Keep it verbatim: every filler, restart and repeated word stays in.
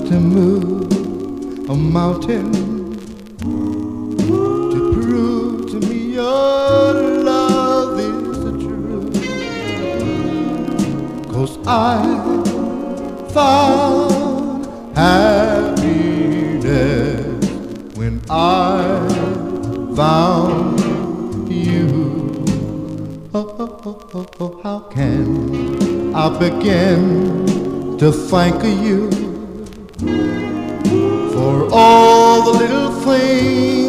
to move a mountain to prove to me your love is the truth. 'Cause I found happiness when I found you. Oh, oh, oh, oh, oh, how can I begin to thank you for all the little things